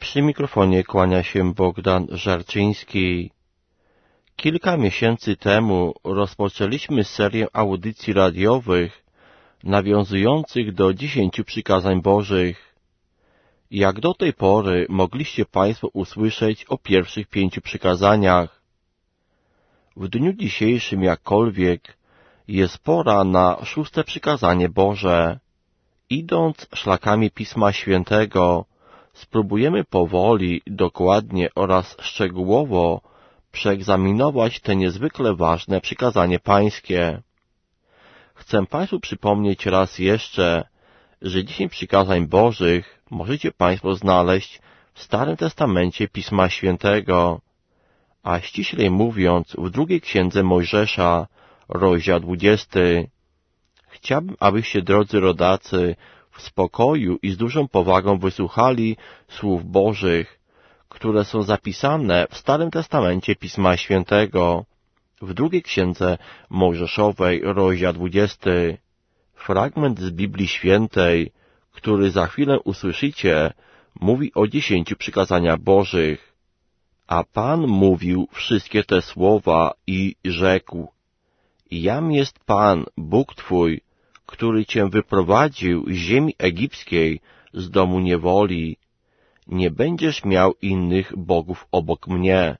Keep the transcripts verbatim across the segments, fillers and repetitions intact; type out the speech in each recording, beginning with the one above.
Przy mikrofonie kłania się Bogdan Żarczyński. Kilka miesięcy temu rozpoczęliśmy serię audycji radiowych nawiązujących do dziesięciu przykazań Bożych. Jak do tej pory mogliście Państwo usłyszeć o pierwszych pięciu przykazaniach. W dniu dzisiejszym jakkolwiek jest pora na szóste przykazanie Boże. Idąc szlakami Pisma Świętego, spróbujemy powoli, dokładnie oraz szczegółowo przeegzaminować te niezwykle ważne przykazanie Pańskie. Chcę Państwu przypomnieć raz jeszcze, że dziesięć przykazań Bożych możecie Państwo znaleźć w Starym Testamencie Pisma Świętego, a ściślej mówiąc w drugiej księdze Mojżesza, rozdział dwudziesty. Chciałbym, abyście, drodzy rodacy, w spokoju i z dużą powagą wysłuchali słów Bożych, które są zapisane w Starym Testamencie Pisma Świętego, w drugiej księdze Mojżeszowej, rozdział dwudziesty. Fragment z Biblii Świętej, który za chwilę usłyszycie, mówi o dziesięciu przykazaniach Bożych. A Pan mówił wszystkie te słowa i rzekł: Jam jest Pan, Bóg Twój, który Cię wyprowadził z ziemi egipskiej, z domu niewoli. Nie będziesz miał innych bogów obok mnie.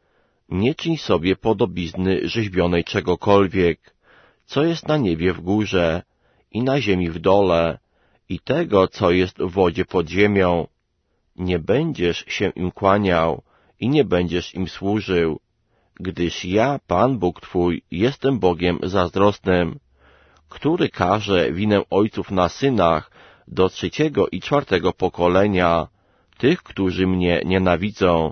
Nie czyń sobie podobizny rzeźbionej czegokolwiek, co jest na niebie w górze i na ziemi w dole, i tego, co jest w wodzie pod ziemią. Nie będziesz się im kłaniał i nie będziesz im służył, gdyż ja, Pan Bóg Twój, jestem Bogiem zazdrosnym, który karze winę ojców na synach do trzeciego i czwartego pokolenia, tych, którzy mnie nienawidzą,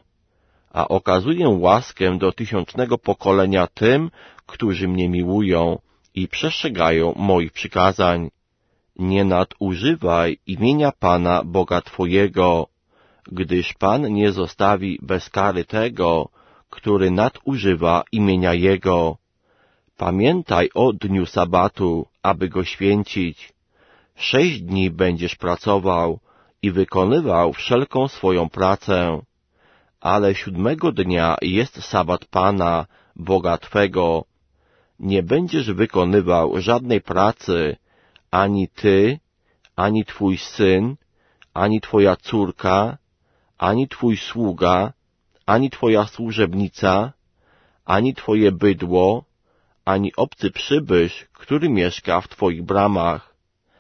a okazuję łaskę do tysiącznego pokolenia tym, którzy mnie miłują i przestrzegają moich przykazań. Nie nadużywaj imienia Pana Boga Twojego, gdyż Pan nie zostawi bez kary tego, który nadużywa imienia Jego. Pamiętaj o dniu sabatu, aby go święcić. Sześć dni będziesz pracował i wykonywał wszelką swoją pracę, ale siódmego dnia jest sabat Pana, Boga Twego. Nie będziesz wykonywał żadnej pracy, ani ty, ani twój syn, ani twoja córka, ani twój sługa, ani twoja służebnica, ani twoje bydło, ani obcy przybysz, który mieszka w twoich bramach.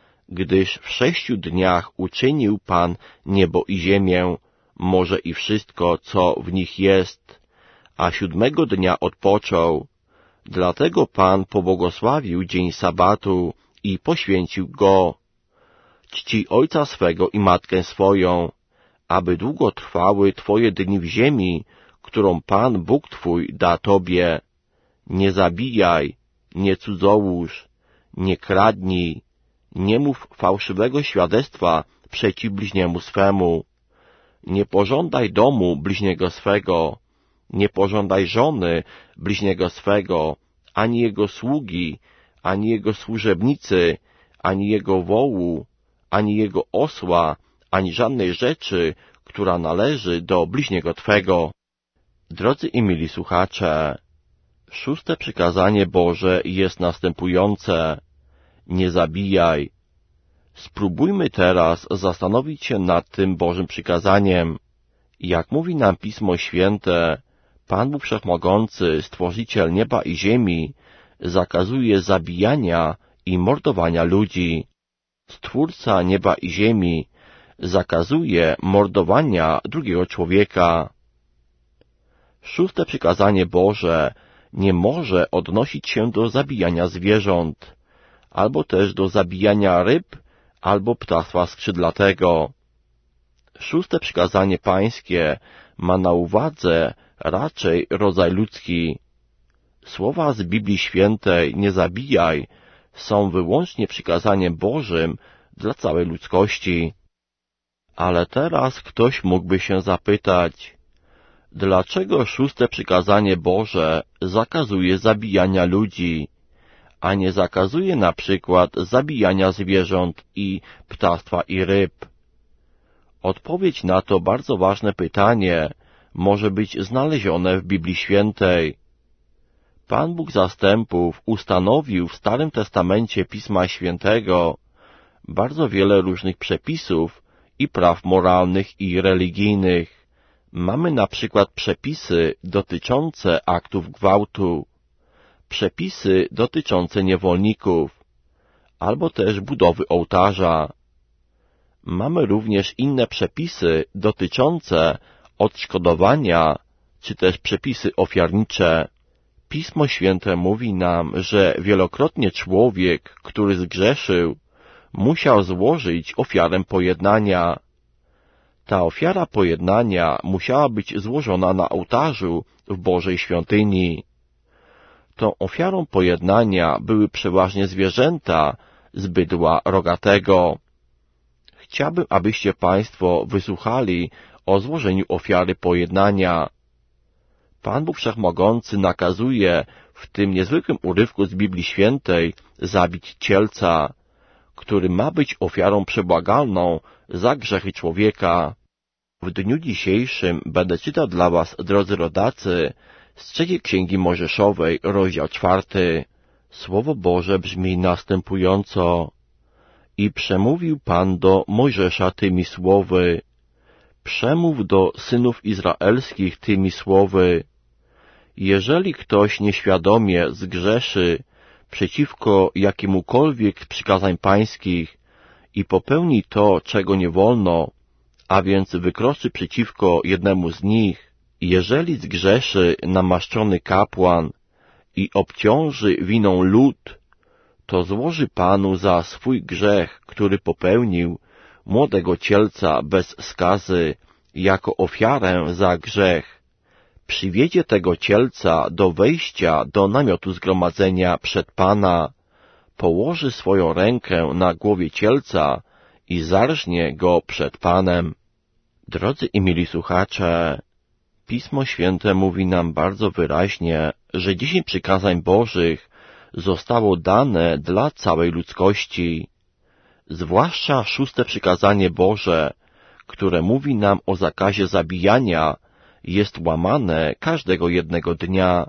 Gdyż w sześciu dniach uczynił Pan niebo i ziemię, morze i wszystko, co w nich jest, a siódmego dnia odpoczął. Dlatego Pan pobłogosławił dzień sabatu i poświęcił go. Czci ojca swego i matkę swoją, aby długo trwały twoje dni w ziemi, którą Pan Bóg Twój da tobie. Nie zabijaj, nie cudzołóż, nie kradnij, nie mów fałszywego świadectwa przeciw bliźniemu swemu. Nie pożądaj domu bliźniego swego, nie pożądaj żony bliźniego swego, ani jego sługi, ani jego służebnicy, ani jego wołu, ani jego osła, ani żadnej rzeczy, która należy do bliźniego twego. Drodzy i mili słuchacze, szóste przykazanie Boże jest następujące: nie zabijaj. Spróbujmy teraz zastanowić się nad tym Bożym przykazaniem. Jak mówi nam Pismo Święte, Pan Bóg Wszechmogący, Stworzyciel nieba i ziemi, zakazuje zabijania i mordowania ludzi. Stwórca nieba i ziemi zakazuje mordowania drugiego człowieka. Szóste przykazanie Boże nie może odnosić się do zabijania zwierząt, albo też do zabijania ryb, albo ptactwa skrzydlatego. Szóste przykazanie Pańskie ma na uwadze raczej rodzaj ludzki. Słowa z Biblii Świętej nie zabijaj są wyłącznie przykazaniem Bożym dla całej ludzkości. Ale teraz ktoś mógłby się zapytać, dlaczego szóste przykazanie Boże zakazuje zabijania ludzi, a nie zakazuje na przykład zabijania zwierząt i ptactwa i ryb? Odpowiedź na to bardzo ważne pytanie może być znalezione w Biblii Świętej. Pan Bóg Zastępów ustanowił w Starym Testamencie Pisma Świętego bardzo wiele różnych przepisów i praw moralnych i religijnych. Mamy na przykład przepisy dotyczące aktów gwałtu, przepisy dotyczące niewolników, albo też budowy ołtarza. Mamy również inne przepisy dotyczące odszkodowania, czy też przepisy ofiarnicze. Pismo Święte mówi nam, że wielokrotnie człowiek, który zgrzeszył, musiał złożyć ofiarę pojednania. Ta ofiara pojednania musiała być złożona na ołtarzu w Bożej świątyni. Tą ofiarą pojednania były przeważnie zwierzęta z bydła rogatego. Chciałbym, abyście Państwo wysłuchali o złożeniu ofiary pojednania. Pan Bóg Wszechmogący nakazuje w tym niezwykłym urywku z Biblii Świętej zabić cielca, który ma być ofiarą przebłagalną za grzechy człowieka. W dniu dzisiejszym będę czytał dla was, drodzy rodacy, z trzeciej Księgi Mojżeszowej, rozdział czwarty. Słowo Boże brzmi następująco. I przemówił Pan do Mojżesza tymi słowy. Przemów do synów izraelskich tymi słowy. Jeżeli ktoś nieświadomie zgrzeszy przeciwko jakiemukolwiek z przykazań pańskich i popełni to, czego nie wolno, a więc wykroczy przeciwko jednemu z nich, jeżeli zgrzeszy namaszczony kapłan i obciąży winą lud, to złoży Panu za swój grzech, który popełnił, młodego cielca bez skazy, jako ofiarę za grzech. Przywiedzie tego cielca do wejścia do namiotu zgromadzenia przed Pana, położy swoją rękę na głowie cielca i zarżnie go przed Panem. Drodzy i mili słuchacze, Pismo Święte mówi nam bardzo wyraźnie, że dziesięć przykazań Bożych zostało dane dla całej ludzkości. Zwłaszcza szóste przykazanie Boże, które mówi nam o zakazie zabijania, jest łamane każdego jednego dnia.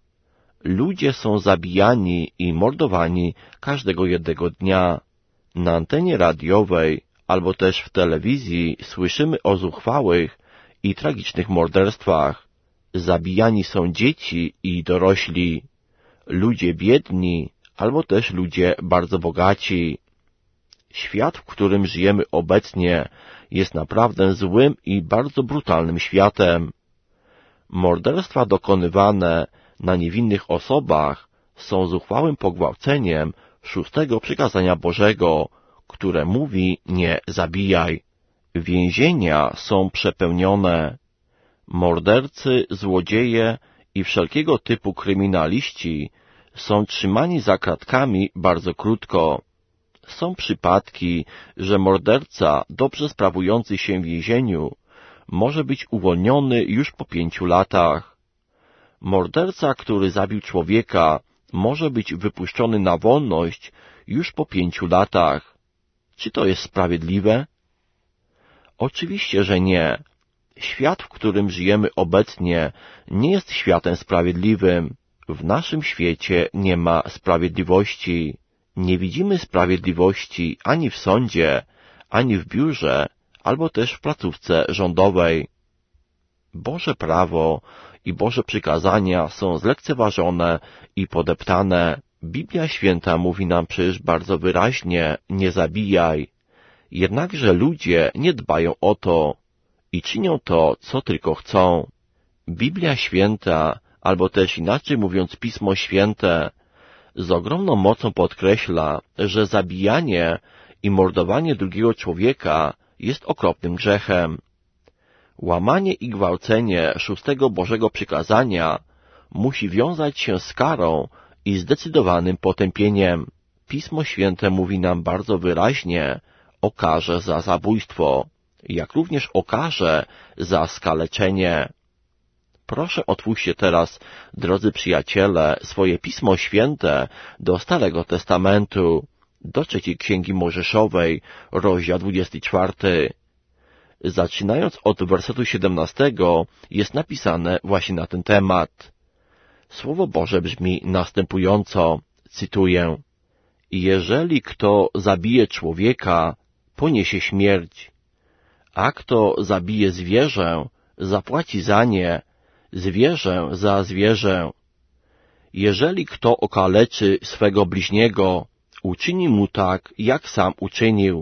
Ludzie są zabijani i mordowani każdego jednego dnia. Na antenie radiowej albo też w telewizji słyszymy o zuchwałych i tragicznych morderstwach. Zabijani są dzieci i dorośli, ludzie biedni albo też ludzie bardzo bogaci. Świat, w którym żyjemy obecnie, jest naprawdę złym i bardzo brutalnym światem. Morderstwa dokonywane na niewinnych osobach są zuchwałym pogwałceniem szóstego przykazania Bożego, które mówi nie zabijaj. Więzienia są przepełnione. Mordercy, złodzieje i wszelkiego typu kryminaliści są trzymani za kratkami bardzo krótko. Są przypadki, że morderca dobrze sprawujący się w więzieniu może być uwolniony już po pięciu latach. Morderca, który zabił człowieka, może być wypuszczony na wolność już po pięciu latach. Czy to jest sprawiedliwe? Oczywiście, że nie. Świat, w którym żyjemy obecnie, nie jest światem sprawiedliwym. W naszym świecie nie ma sprawiedliwości. Nie widzimy sprawiedliwości ani w sądzie, ani w biurze, albo też w placówce rządowej. Boże prawo i Boże przykazania są zlekceważone i podeptane. Biblia Święta mówi nam przecież bardzo wyraźnie, nie zabijaj. Jednakże ludzie nie dbają o to i czynią to, co tylko chcą. Biblia Święta, albo też inaczej mówiąc Pismo Święte, z ogromną mocą podkreśla, że zabijanie i mordowanie drugiego człowieka jest okropnym grzechem. Łamanie i gwałcenie szóstego Bożego przykazania musi wiązać się z karą i zdecydowanym potępieniem. Pismo Święte mówi nam bardzo wyraźnie o karze za zabójstwo, jak również o karze za skaleczenie. Proszę otwórzcie teraz, drodzy przyjaciele, swoje Pismo Święte do Starego Testamentu, do trzeciej Księgi Mojżeszowej, rozdział dwudziesty czwarty. Zaczynając od wersetu siedemnastego jest napisane właśnie na ten temat. Słowo Boże brzmi następująco, cytuję: jeżeli kto zabije człowieka, poniesie śmierć, a kto zabije zwierzę, zapłaci za nie, zwierzę za zwierzę. Jeżeli kto okaleczy swego bliźniego, uczyni mu tak, jak sam uczynił.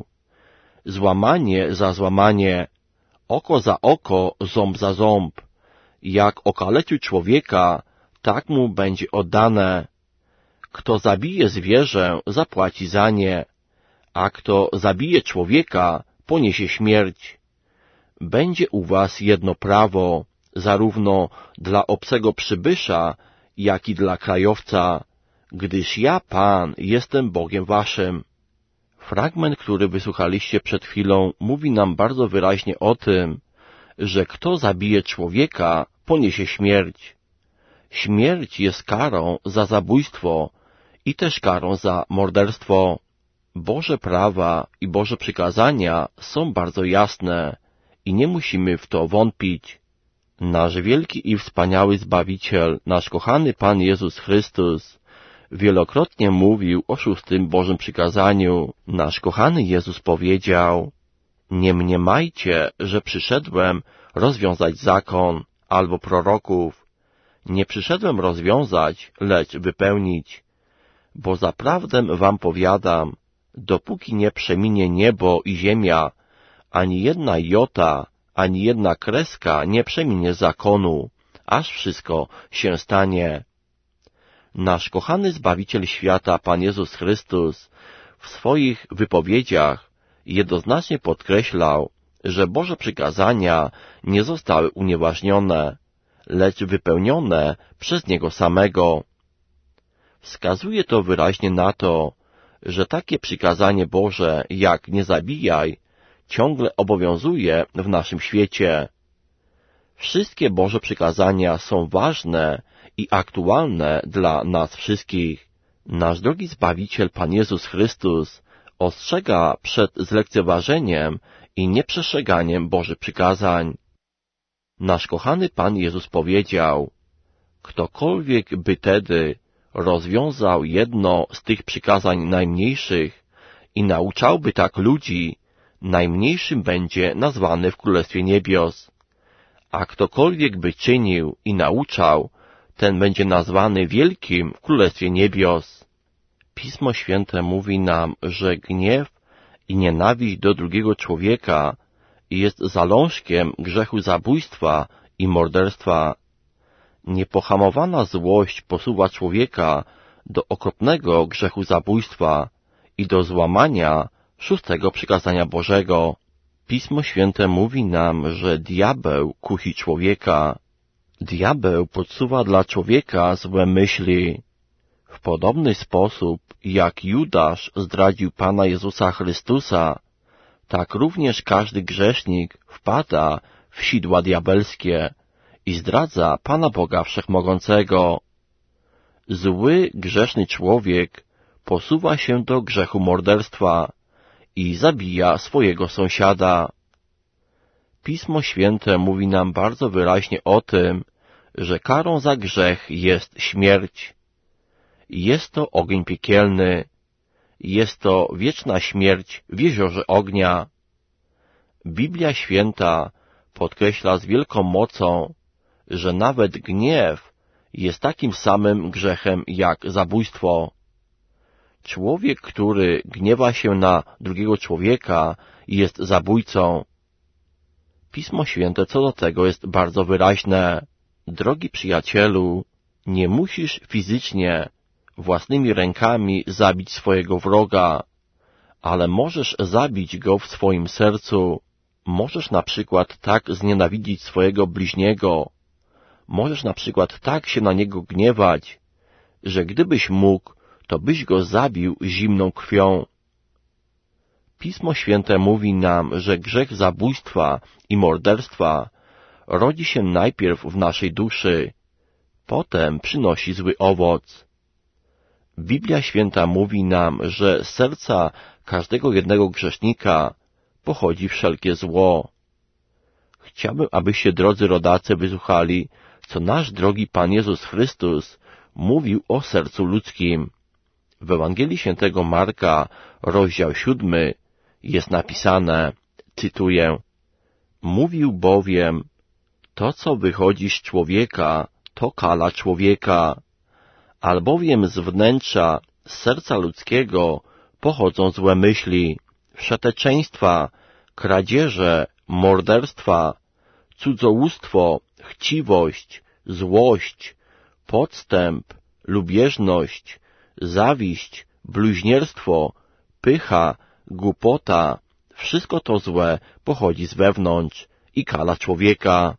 Złamanie za złamanie, oko za oko, ząb za ząb. Jak okaleczył człowieka, tak mu będzie oddane. Kto zabije zwierzę, zapłaci za nie, a kto zabije człowieka, poniesie śmierć. Będzie u was jedno prawo, zarówno dla obcego przybysza, jak i dla krajowca, gdyż ja, Pan, jestem Bogiem waszym. Fragment, który wysłuchaliście przed chwilą, mówi nam bardzo wyraźnie o tym, że kto zabije człowieka, poniesie śmierć. Śmierć jest karą za zabójstwo i też karą za morderstwo. Boże prawa i Boże przykazania są bardzo jasne i nie musimy w to wątpić. Nasz wielki i wspaniały Zbawiciel, nasz kochany Pan Jezus Chrystus, wielokrotnie mówił o szóstym Bożym przykazaniu. Nasz kochany Jezus powiedział: nie mniemajcie, że przyszedłem rozwiązać zakon albo proroków. Nie przyszedłem rozwiązać, lecz wypełnić. Bo zaprawdę wam powiadam, dopóki nie przeminie niebo i ziemia, ani jedna jota, ani jedna kreska nie przeminie zakonu, aż wszystko się stanie. Nasz kochany Zbawiciel świata, Pan Jezus Chrystus, w swoich wypowiedziach jednoznacznie podkreślał, że Boże przykazania nie zostały unieważnione, lecz wypełnione przez Niego samego. Wskazuje to wyraźnie na to, że takie przykazanie Boże jak nie zabijaj ciągle obowiązuje w naszym świecie. Wszystkie Boże przykazania są ważne i aktualne dla nas wszystkich. Nasz drogi Zbawiciel, Pan Jezus Chrystus, ostrzega przed zlekceważeniem i nieprzestrzeganiem Bożych przykazań. Nasz kochany Pan Jezus powiedział: ktokolwiek by tedy rozwiązał jedno z tych przykazań najmniejszych i nauczałby tak ludzi, najmniejszym będzie nazwany w Królestwie Niebios. A ktokolwiek by czynił i nauczał, ten będzie nazwany wielkim w Królestwie Niebios. Pismo Święte mówi nam, że gniew i nienawiść do drugiego człowieka jest zalążkiem grzechu zabójstwa i morderstwa. Niepohamowana złość posuwa człowieka do okropnego grzechu zabójstwa i do złamania szóstego przykazania Bożego. Pismo Święte mówi nam, że diabeł kusi człowieka. Diabeł podsuwa dla człowieka złe myśli. W podobny sposób, jak Judasz zdradził Pana Jezusa Chrystusa, tak również każdy grzesznik wpada w sidła diabelskie i zdradza Pana Boga Wszechmogącego. Zły, grzeszny człowiek posuwa się do grzechu morderstwa i zabija swojego sąsiada. Pismo Święte mówi nam bardzo wyraźnie o tym, że karą za grzech jest śmierć. Jest to ogień piekielny. Jest to wieczna śmierć w jeziorze ognia. Biblia Święta podkreśla z wielką mocą, że nawet gniew jest takim samym grzechem jak zabójstwo. Człowiek, który gniewa się na drugiego człowieka, jest zabójcą. Pismo Święte co do tego jest bardzo wyraźne. Drogi przyjacielu, nie musisz fizycznie, własnymi rękami zabić swojego wroga, ale możesz zabić go w swoim sercu. Możesz na przykład tak znienawidzić swojego bliźniego, możesz na przykład tak się na niego gniewać, że gdybyś mógł, to byś go zabił zimną krwią. Pismo Święte mówi nam, że grzech zabójstwa i morderstwa rodzi się najpierw w naszej duszy, potem przynosi zły owoc. Biblia Święta mówi nam, że z serca każdego jednego grzesznika pochodzi wszelkie zło. Chciałbym, abyście, drodzy rodacy, wysłuchali, co nasz drogi Pan Jezus Chrystus mówił o sercu ludzkim. W Ewangelii Świętego Marka, rozdział siódmy, jest napisane, cytuję, mówił bowiem, to co wychodzi z człowieka, to kala człowieka, albowiem z wnętrza, z serca ludzkiego pochodzą złe myśli, wszeteczeństwa, kradzieże, morderstwa, cudzołóstwo, chciwość, złość, podstęp, lubieżność, zawiść, bluźnierstwo, pycha, głupota, wszystko to złe pochodzi z wewnątrz i kala człowieka.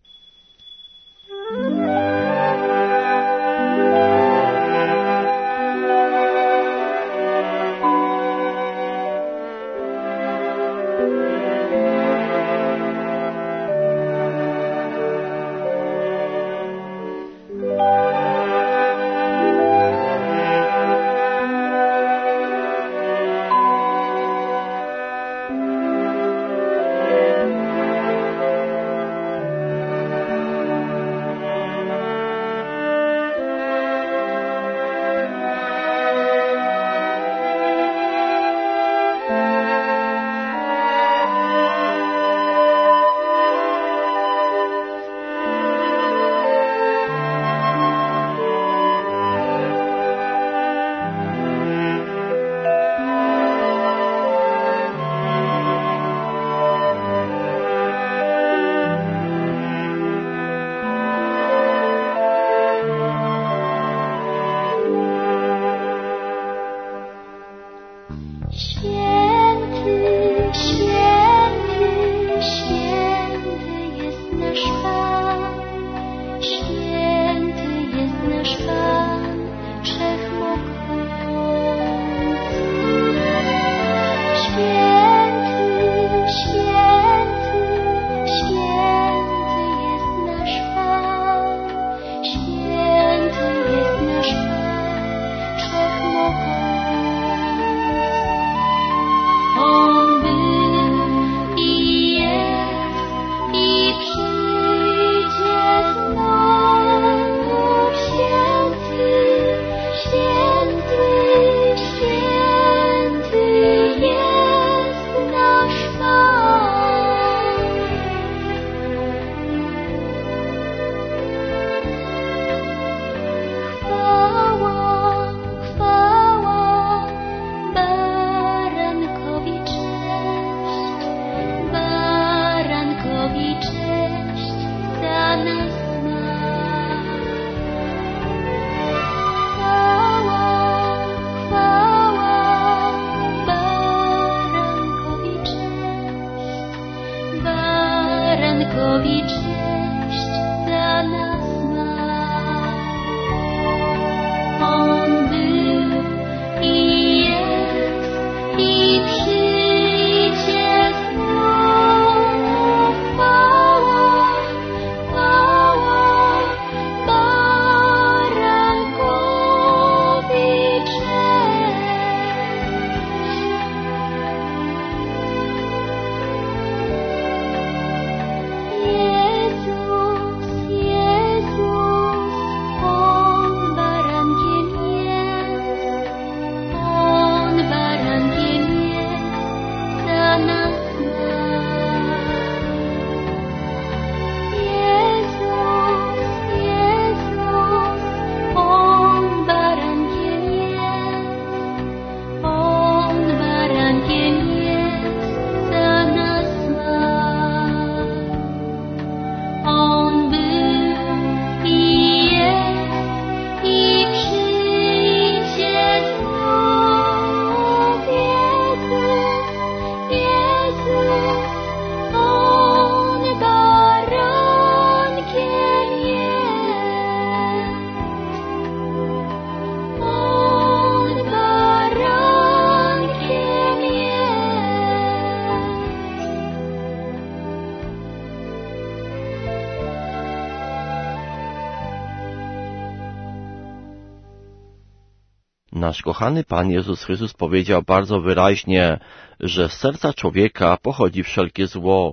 Nasz kochany Pan Jezus Chrystus powiedział bardzo wyraźnie, że z serca człowieka pochodzi wszelkie zło,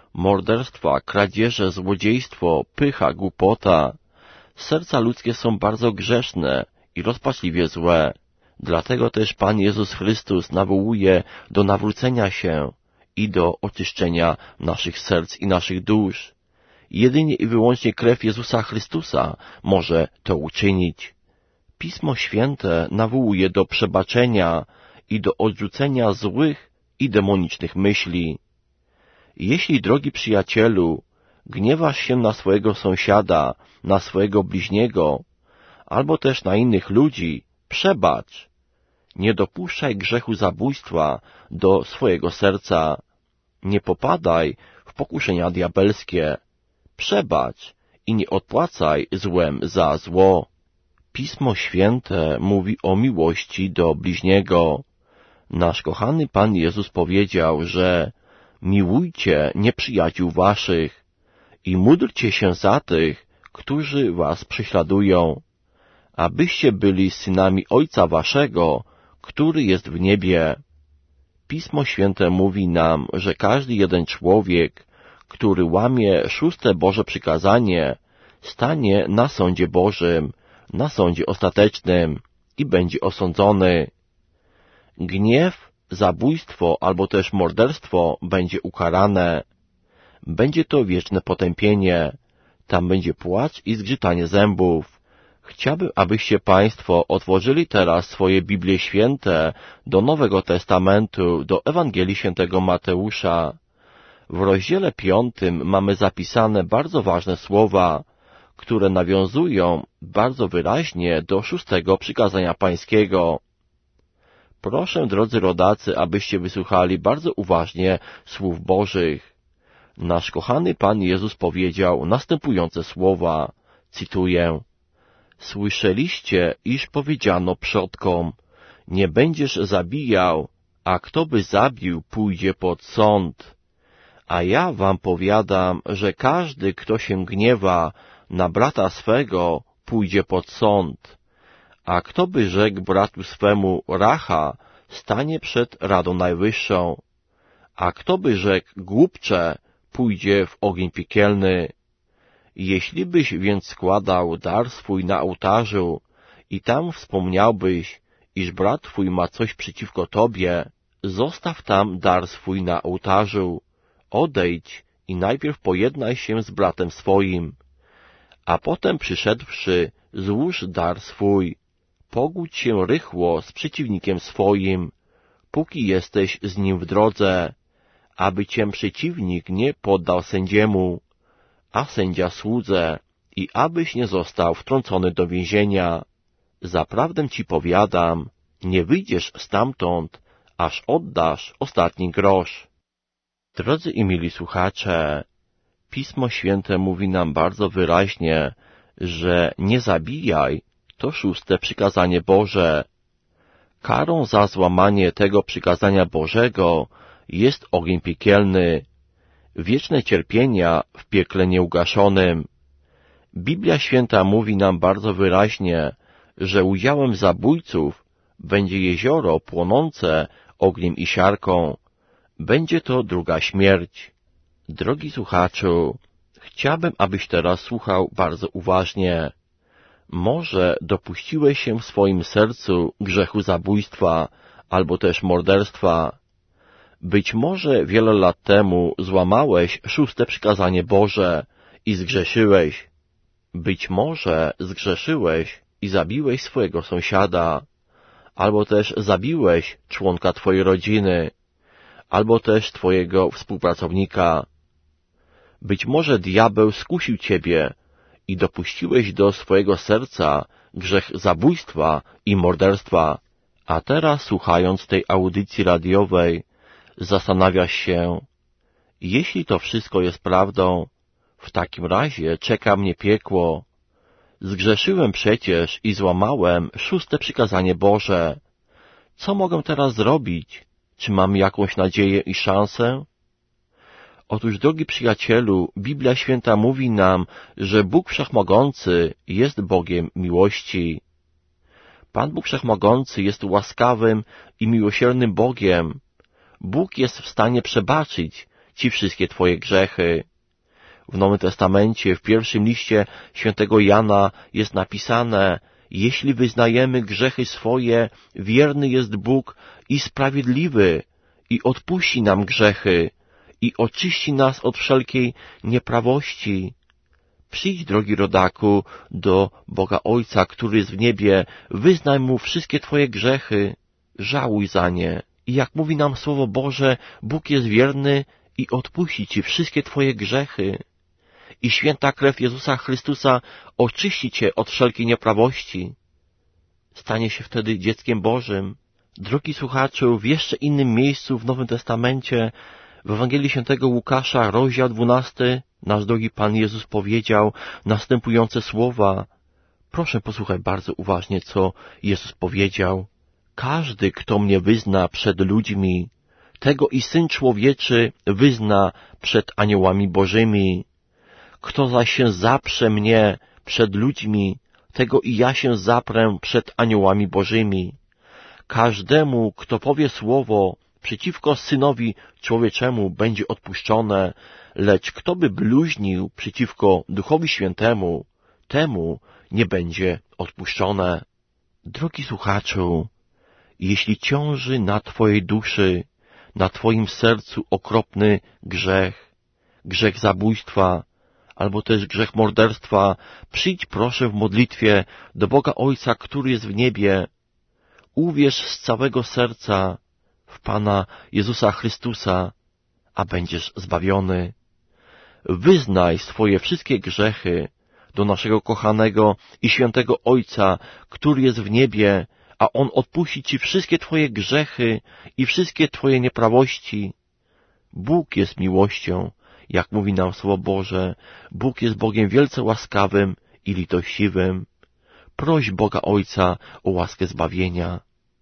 morderstwa, kradzieże, złodziejstwo, pycha, głupota. Serca ludzkie są bardzo grzeszne i rozpaczliwie złe. Dlatego też Pan Jezus Chrystus nawołuje do nawrócenia się i do oczyszczenia naszych serc i naszych dusz. Jedynie i wyłącznie krew Jezusa Chrystusa może to uczynić. Pismo Święte nawołuje do przebaczenia i do odrzucenia złych i demonicznych myśli. Jeśli, drogi przyjacielu, gniewasz się na swojego sąsiada, na swojego bliźniego, albo też na innych ludzi, przebacz. Nie dopuszczaj grzechu zabójstwa do swojego serca. Nie popadaj w pokuszenia diabelskie. Przebacz i nie odpłacaj złem za zło. Pismo Święte mówi o miłości do bliźniego. Nasz kochany Pan Jezus powiedział, że miłujcie nieprzyjaciół waszych i módlcie się za tych, którzy was prześladują, abyście byli synami Ojca waszego, który jest w niebie. Pismo Święte mówi nam, że każdy jeden człowiek, który łamie szóste Boże przykazanie, stanie na sądzie Bożym, na sądzie ostatecznym i będzie osądzony. Gniew, zabójstwo albo też morderstwo będzie ukarane. Będzie to wieczne potępienie. Tam będzie płacz i zgrzytanie zębów. Chciałbym, abyście Państwo otworzyli teraz swoje Biblie Święte do Nowego Testamentu, do Ewangelii Świętego Mateusza. W rozdziale piątym mamy zapisane bardzo ważne słowa, które nawiązują bardzo wyraźnie do szóstego przykazania pańskiego. Proszę, drodzy rodacy, abyście wysłuchali bardzo uważnie słów Bożych. Nasz kochany Pan Jezus powiedział następujące słowa, cytuję: Słyszeliście, iż powiedziano przodkom, nie będziesz zabijał, a kto by zabił, pójdzie pod sąd. A ja wam powiadam, że każdy, kto się gniewa na brata swego, pójdzie pod sąd. A kto by rzekł bratu swemu racha, stanie przed Radą Najwyższą. A kto by rzekł głupcze, pójdzie w ogień piekielny. Jeśli byś więc składał dar swój na ołtarzu i tam wspomniałbyś, iż brat twój ma coś przeciwko tobie, zostaw tam dar swój na ołtarzu, odejdź i najpierw pojednaj się z bratem swoim, a potem przyszedłszy, złóż dar swój. Pogódź się rychło z przeciwnikiem swoim, póki jesteś z nim w drodze, aby cię przeciwnik nie poddał sędziemu, a sędzia słudze, i abyś nie został wtrącony do więzienia. Zaprawdę ci powiadam, nie wyjdziesz stamtąd, aż oddasz ostatni grosz. Drodzy i mili słuchacze, Pismo Święte mówi nam bardzo wyraźnie, że nie zabijaj to szóste przykazanie Boże. Karą za złamanie tego przykazania Bożego jest ogień piekielny, wieczne cierpienia w piekle nieugaszonym. Biblia Święta mówi nam bardzo wyraźnie, że udziałem zabójców będzie jezioro płonące ogniem i siarką. Będzie to druga śmierć. Drogi słuchaczu, chciałbym, abyś teraz słuchał bardzo uważnie. Może dopuściłeś się w swoim sercu grzechu zabójstwa albo też morderstwa. Być może wiele lat temu złamałeś szóste przykazanie Boże i zgrzeszyłeś. Być może zgrzeszyłeś i zabiłeś swojego sąsiada, albo też zabiłeś członka twojej rodziny, albo też twojego współpracownika. Być może diabeł skusił ciebie i dopuściłeś do swojego serca grzech zabójstwa i morderstwa, a teraz, słuchając tej audycji radiowej, zastanawiasz się, jeśli to wszystko jest prawdą, w takim razie czeka mnie piekło. Zgrzeszyłem przecież i złamałem szóste przykazanie Boże. Co mogę teraz zrobić? Czy mam jakąś nadzieję i szansę? Otóż, drogi przyjacielu, Biblia Święta mówi nam, że Bóg Wszechmogący jest Bogiem miłości. Pan Bóg Wszechmogący jest łaskawym i miłosiernym Bogiem. Bóg jest w stanie przebaczyć Ci wszystkie Twoje grzechy. W Nowym Testamencie, w pierwszym liście świętego Jana jest napisane: jeśli wyznajemy grzechy swoje, wierny jest Bóg i sprawiedliwy i odpuści nam grzechy i oczyści nas od wszelkiej nieprawości. Przyjdź, drogi rodaku, do Boga Ojca, który jest w niebie, wyznaj Mu wszystkie Twoje grzechy, żałuj za nie. I jak mówi nam Słowo Boże, Bóg jest wierny i odpuści Ci wszystkie Twoje grzechy. I święta krew Jezusa Chrystusa oczyści Cię od wszelkiej nieprawości. Stanie się wtedy dzieckiem Bożym. Drogi słuchaczu, w jeszcze innym miejscu w Nowym Testamencie, w Ewangelii świętego Łukasza, rozdział dwunasty, nasz drogi Pan Jezus powiedział następujące słowa. Proszę posłuchaj bardzo uważnie, co Jezus powiedział. Każdy, kto mnie wyzna przed ludźmi, tego i Syn Człowieczy wyzna przed aniołami Bożymi. Kto zaś się zaprze mnie przed ludźmi, tego i ja się zaprę przed aniołami Bożymi. Każdemu, kto powie słowo przeciwko Synowi Człowieczemu, będzie odpuszczone, lecz kto by bluźnił przeciwko Duchowi Świętemu, temu nie będzie odpuszczone. Drogi słuchaczu, jeśli ciąży na Twojej duszy, na Twoim sercu okropny grzech, grzech zabójstwa, albo też grzech morderstwa, przyjdź proszę w modlitwie do Boga Ojca, który jest w niebie. Uwierz z całego serca w Pana Jezusa Chrystusa, a będziesz zbawiony. Wyznaj swoje wszystkie grzechy do naszego kochanego i świętego Ojca, który jest w niebie, a On odpuści Ci wszystkie Twoje grzechy i wszystkie Twoje nieprawości. Bóg jest miłością, jak mówi nam Słowo Boże. Bóg jest Bogiem wielce łaskawym i litościwym. Proś Boga Ojca o łaskę zbawienia.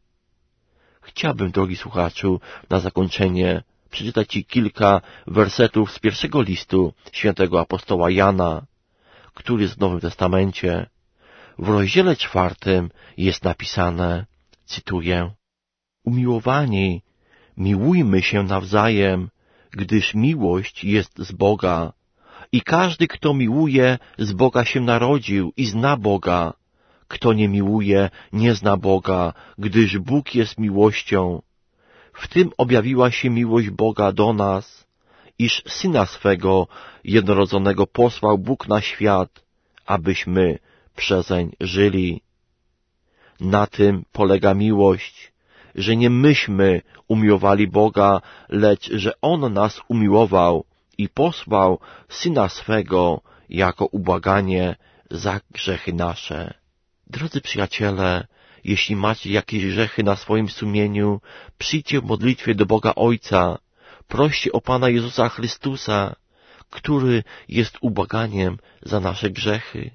Chciałbym, drogi słuchaczu, na zakończenie przeczytać Ci kilka wersetów z pierwszego listu świętego apostoła Jana, który jest w Nowym Testamencie. W rozdziale czwartym jest napisane, cytuję: Umiłowani, miłujmy się nawzajem, gdyż miłość jest z Boga. I każdy, kto miłuje, z Boga się narodził i zna Boga. Kto nie miłuje, nie zna Boga, gdyż Bóg jest miłością. W tym objawiła się miłość Boga do nas, iż Syna swego jednorodzonego posłał Bóg na świat, abyśmy przezeń żyli. Na tym polega miłość, że nie myśmy umiłowali Boga, lecz że On nas umiłował i posłał Syna swego jako ubłaganie za grzechy nasze. Drodzy przyjaciele, jeśli macie jakieś grzechy na swoim sumieniu, przyjdźcie w modlitwie do Boga Ojca, proście o Pana Jezusa Chrystusa, który jest ubłaganiem za nasze grzechy.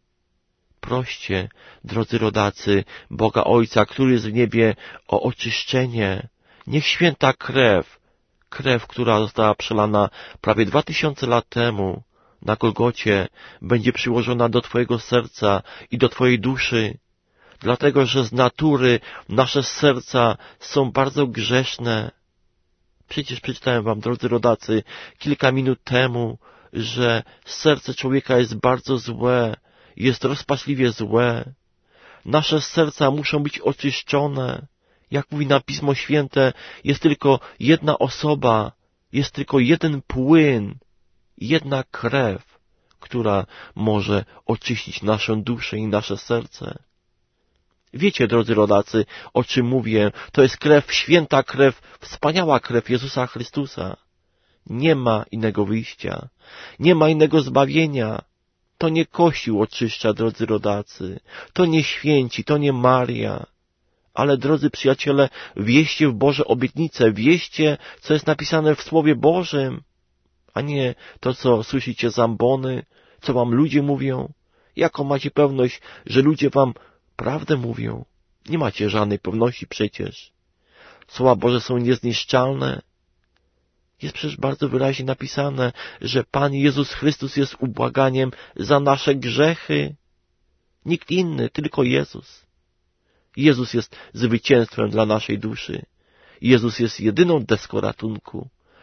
Proście, drodzy rodacy, Boga Ojca, który jest w niebie, o oczyszczenie. Niech święta krew, krew, która została przelana prawie dwa tysiące lat temu na Golgocie, będzie przyłożona do Twojego serca i do Twojej duszy, dlatego że z natury nasze serca są bardzo grzeszne. Przecież przeczytałem Wam, drodzy rodacy, kilka minut temu, że serce człowieka jest bardzo złe, jest rozpaczliwie złe. Nasze serca muszą być oczyszczone. Jak mówi nam Pismo Święte, jest tylko jedna osoba, jest tylko jeden płyn, jedna krew, która może oczyścić naszą duszę i nasze serce. Wiecie, drodzy rodacy, o czym mówię? To jest krew, święta krew, wspaniała krew Jezusa Chrystusa. Nie ma innego wyjścia, nie ma innego zbawienia. To nie Kościół oczyszcza, drodzy rodacy, to nie święci, to nie Maria. Ale, drodzy przyjaciele, wieście w Boże obietnice, wieście, co jest napisane w Słowie Bożym, a nie to, co słyszycie z ambony, co wam ludzie mówią. Jaką macie pewność, że ludzie wam prawdę mówią? Nie macie żadnej pewności przecież. Słowa Boże są niezniszczalne. Jest przecież bardzo wyraźnie napisane, że Pan Jezus Chrystus jest ubłaganiem za nasze grzechy. Nikt inny, tylko Jezus. Jezus jest zwycięstwem dla naszej duszy. Jezus jest jedyną deską ratunku.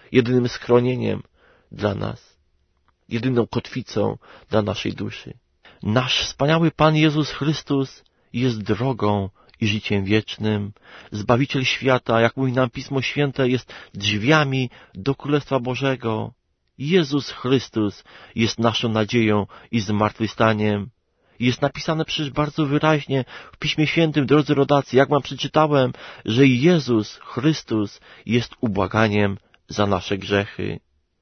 jedynym schronieniem dla nas, jedyną kotwicą dla naszej duszy. Nasz wspaniały Pan Jezus Chrystus jest drogą i życiem wiecznym. Zbawiciel świata, jak mówi nam Pismo Święte, jest drzwiami do Królestwa Bożego. Jezus Chrystus jest naszą nadzieją i zmartwychwstaniem. Jest napisane przecież bardzo wyraźnie w Piśmie Świętym, drodzy rodacy, jak wam przeczytałem, że Jezus Chrystus jest ubłaganiem za nasze grzechy.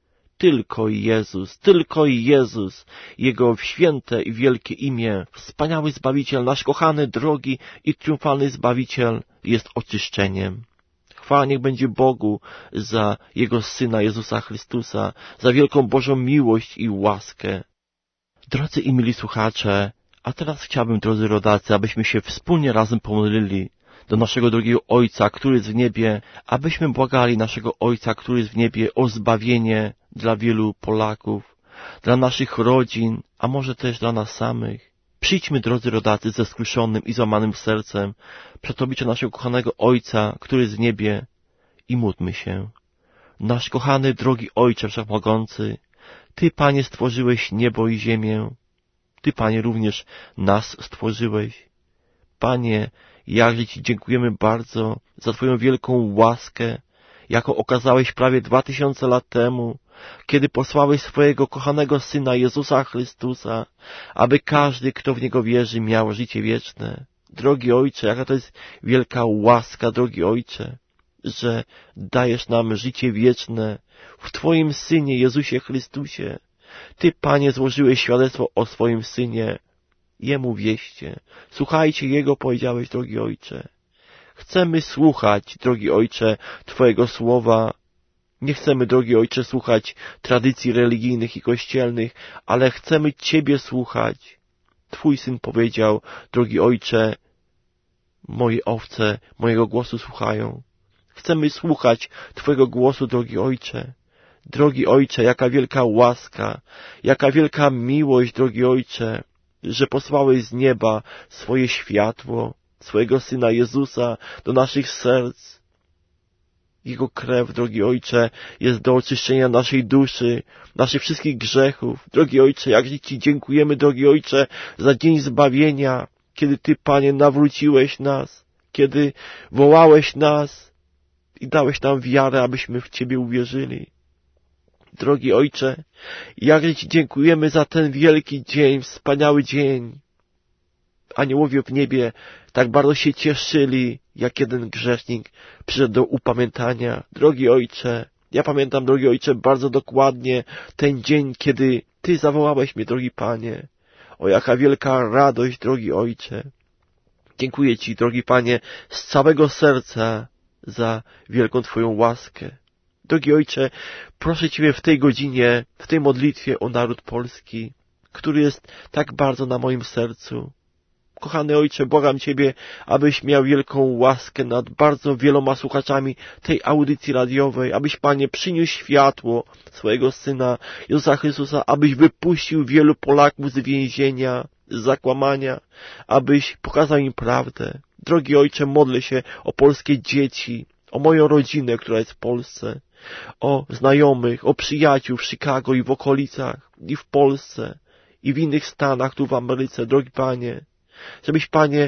Tylko Jezus, tylko Jezus, Jego święte i wielkie imię, wspaniały Zbawiciel, nasz kochany, drogi i triumfalny Zbawiciel jest oczyszczeniem. Chwała niech będzie Bogu za Jego Syna Jezusa Chrystusa, za wielką Bożą miłość i łaskę. Drodzy i mili słuchacze, a teraz chciałbym, drodzy rodacy, abyśmy się wspólnie razem pomodlili do naszego drogiego Ojca, który jest w niebie, abyśmy błagali naszego Ojca, który jest w niebie, o zbawienie dla wielu Polaków, dla naszych rodzin, a może też dla nas samych. Przyjdźmy, drodzy rodacy, ze skruszonym i złamanym sercem przed oblicze naszego kochanego Ojca, który jest w niebie, i módlmy się. Nasz kochany, drogi Ojcze Wszechmogący, Ty, Panie, stworzyłeś niebo i ziemię. Ty, Panie, również nas stworzyłeś. Panie, jakże Ci dziękujemy bardzo za Twoją wielką łaskę, jaką okazałeś prawie dwa tysiące lat temu, kiedy posłałeś swojego kochanego Syna Jezusa Chrystusa, aby każdy, kto w Niego wierzy, miał życie wieczne. Drogi Ojcze, jaka to jest wielka łaska, drogi Ojcze, że dajesz nam życie wieczne w Twoim Synie Jezusie Chrystusie. Ty, Panie, złożyłeś świadectwo o swoim Synie. Jemu wieście. Słuchajcie Jego, powiedziałeś, drogi Ojcze. Chcemy słuchać, drogi Ojcze, Twojego słowa. Nie chcemy, drogi Ojcze, słuchać tradycji religijnych i kościelnych, ale chcemy Ciebie słuchać. Twój Syn powiedział, drogi Ojcze, moje owce mojego głosu słuchają. Chcemy słuchać Twojego głosu, drogi Ojcze. Drogi Ojcze, jaka wielka łaska, jaka wielka miłość, drogi Ojcze, że posłałeś z nieba swoje światło, swojego Syna Jezusa do naszych serc. Jego krew, drogi Ojcze, jest do oczyszczenia naszej duszy, naszych wszystkich grzechów. Drogi Ojcze, jakże Ci dziękujemy, drogi Ojcze, za dzień zbawienia, kiedy Ty, Panie, nawróciłeś nas, kiedy wołałeś nas i dałeś nam wiarę, abyśmy w Ciebie uwierzyli. Drogi Ojcze, jakże Ci dziękujemy za ten wielki dzień, wspaniały dzień. Aniołowie w niebie tak bardzo się cieszyli, jak jeden grzesznik przyszedł do upamiętania. Drogi Ojcze, ja pamiętam, drogi Ojcze, bardzo dokładnie ten dzień, kiedy Ty zawołałeś mnie, drogi Panie. O, jaka wielka radość, drogi Ojcze. Dziękuję Ci, drogi Panie, z całego serca za wielką Twoją łaskę. Drogi Ojcze, proszę Ciebie w tej godzinie, w tej modlitwie o naród polski, który jest tak bardzo na moim sercu. Kochany Ojcze, błagam Ciebie, abyś miał wielką łaskę nad bardzo wieloma słuchaczami tej audycji radiowej, abyś, Panie, przyniósł światło swojego Syna Jezusa Chrystusa, abyś wypuścił wielu Polaków z więzienia, z zakłamania, abyś pokazał im prawdę. Drogi Ojcze, modlę się o polskie dzieci, o moją rodzinę, która jest w Polsce, o znajomych, o przyjaciół w Chicago i w okolicach, i w Polsce, i w innych stanach tu w Ameryce, drogi Panie, żebyś, Panie,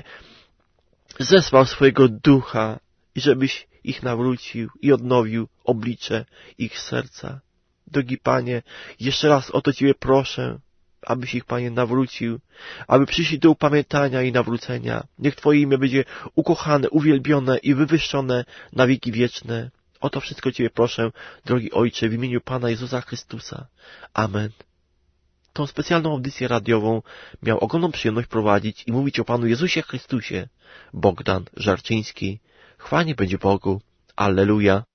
zesłał swojego ducha i żebyś ich nawrócił i odnowił oblicze ich serca. Drogi Panie, jeszcze raz o to Ciebie proszę, abyś ich, Panie, nawrócił, aby przyszli do upamiętania i nawrócenia. Niech Twoje imię będzie ukochane, uwielbione i wywyższone na wieki wieczne. O to wszystko Ciebie proszę, drogi Ojcze, w imieniu Pana Jezusa Chrystusa. Amen. Tą specjalną audycję radiową miał ogromną przyjemność prowadzić i mówić o Panu Jezusie Chrystusie Bogdan Żarczyński. Chwała niech będzie Bogu. Alleluja.